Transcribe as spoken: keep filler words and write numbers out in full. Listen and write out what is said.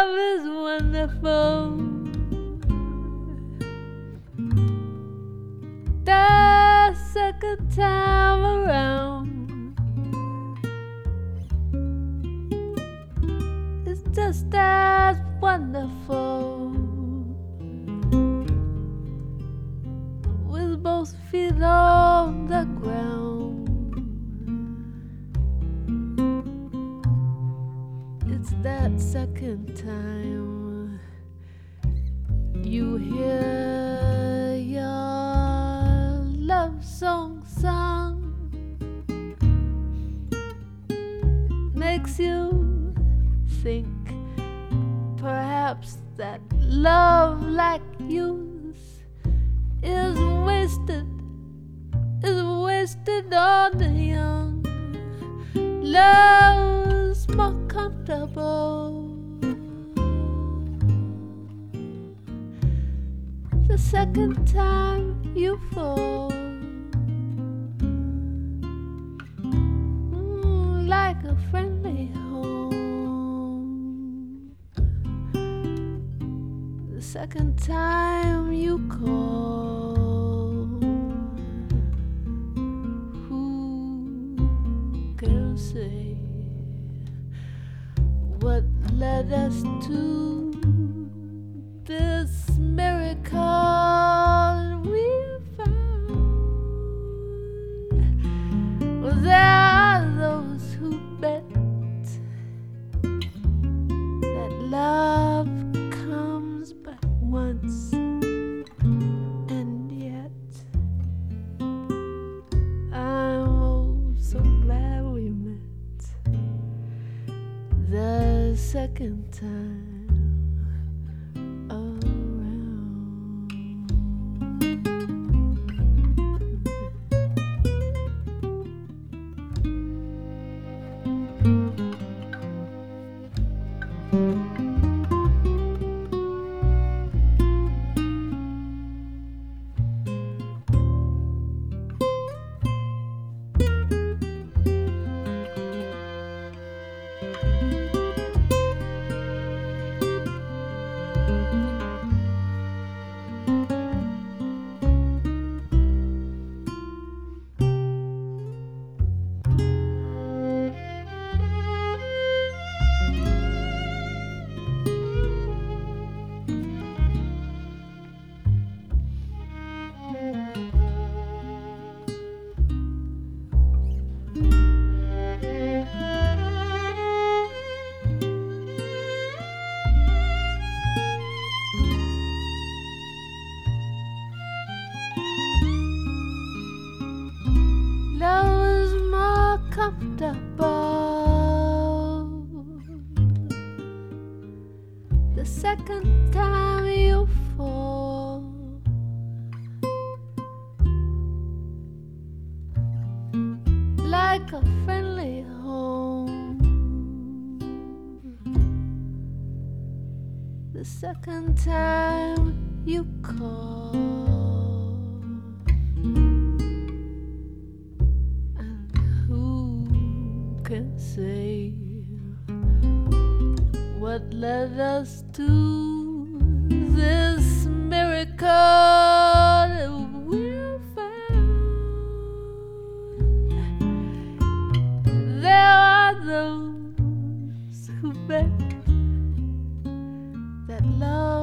love is wonderful. The second time around, it's just as wonderful. With both feet on the ground, it's that second time you hear your love song sung. Makes you think perhaps that love like yours is wasted, is wasted on the young. Love's more comfortable the second time you fall, mm, like a friendly home. The second time you call, who can say what led us to this miracle we found? Well, there are those who bet that love comes but once, and yet I'm oh so glad we met the second time. Comfortable the second time you fall, like a friendly home. The second time you call, can say what led us to this miracle we found. There are those who bet that love